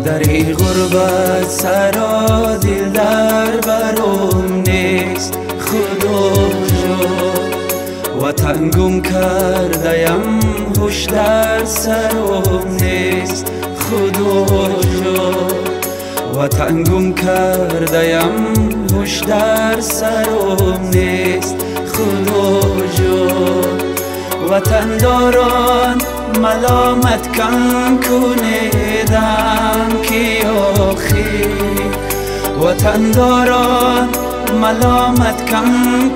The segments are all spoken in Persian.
در این غربت سرا دل در برم نیست خدایا، وطن گم کردیم هوش در سرم نیست خدایا، وطن گم کردیم هوش در سرم نیست خدایا. وطن داران ملامت کم کنیدم که آخی، وطن داران ملامت کم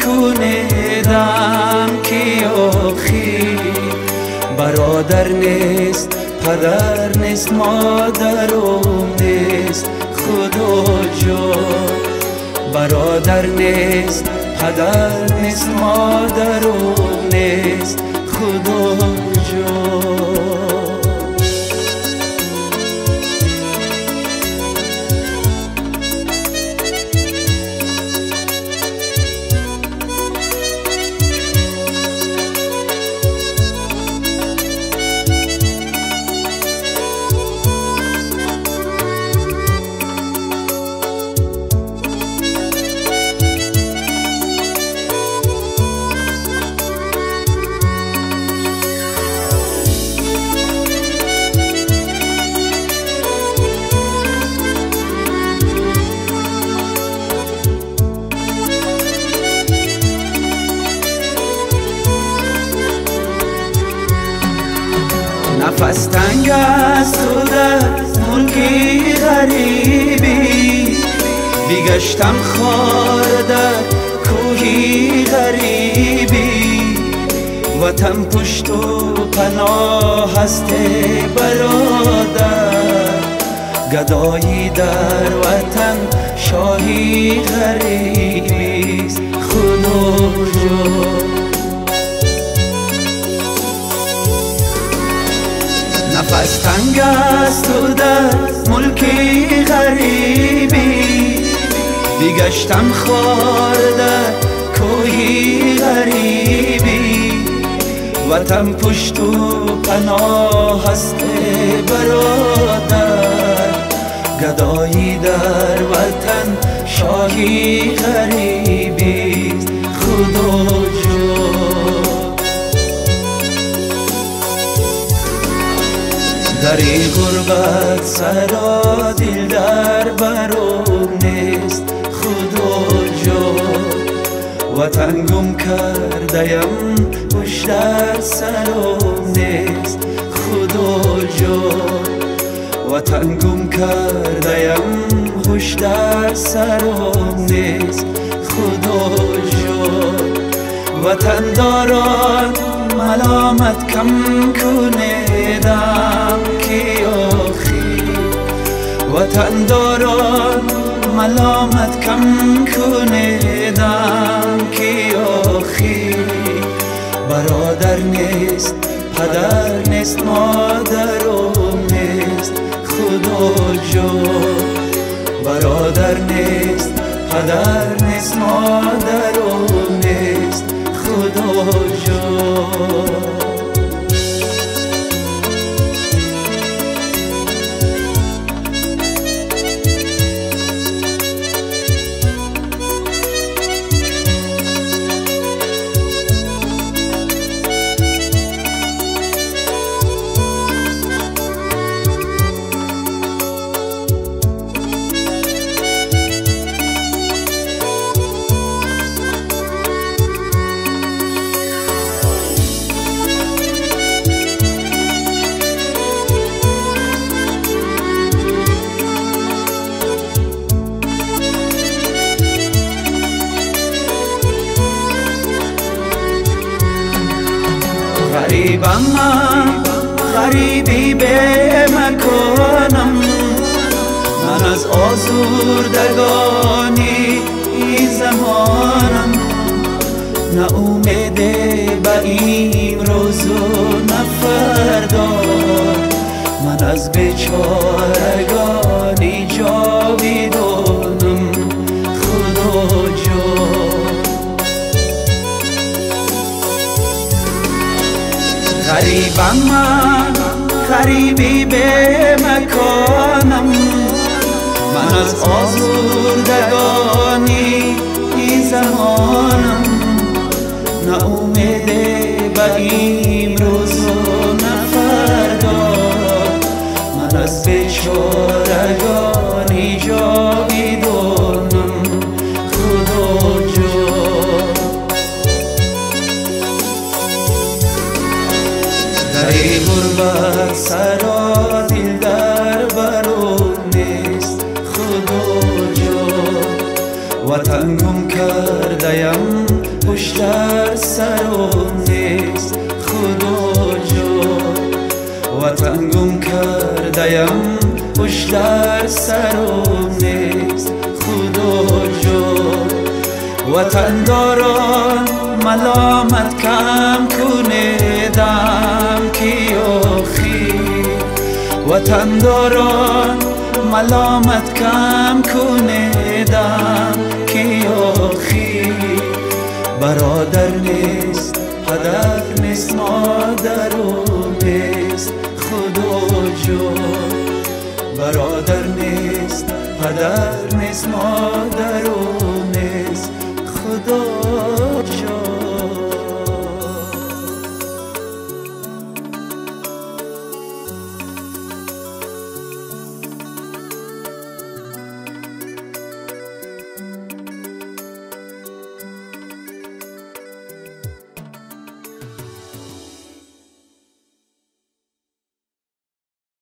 کنیدم که آخی. برادر نیست پدر نیست مادرم نیست خدا جان، برادر نیست پدر نیست مادرم نیست خدا جان. نفس تنگ است و در ملکی غریبی، بیگشتم خار در کوهی غریبی. وطن پشت و پناه هست برادر، گدایی در وطن شاهی غریبی است خدا جان. نفس تنگ است و در ملکی غریبی، بیگشتم خار در کوهی غریبی. وطن پشت و پناه هست برادر، گدایی در وطن شاهی غریبی خدا جان. در این غربت سرا دل در برم نیست خدا جان، وطن گم کردیم هوش در سرم نیست خدا جان، وطن گم کردیم هوش در سرم نیست خدا جان. وطن داران ملامت کم کنیدم که آخی، وطن داران ملامت کم کنیدم که آخی. برادر نیست پدر نیست مادرم نیست خدا جان، برادر نیست پدر نیست مادرم نیست خدا جان. غریبم من غریبی به مکانم، من از آزردگانی زمانم. نه امید به این روز و نه فردا، من از بیچارگانی جاویدانم خدا جان. غریبم من غریبی به مکانم، من از آزردگانی این زمانم، نه امید به امروز و نه فردا، من از بیچارگانی جاویدانم خدا جان. در این غربت سرا دل در برون نیست خدا جان، وطن گم کرده‌ام پشت سرم نیست خدا جان، وطن گم کرده‌ام پشت سرم نیست خدا جان. وطن داران ملامت کم کنیدم که آخی، وطن داران ملامت کم کنیدم که آخی، برادر نیست پدر نیست مادر نیست خدا جان، برادر نیست پدر نیست مادر نیست خدا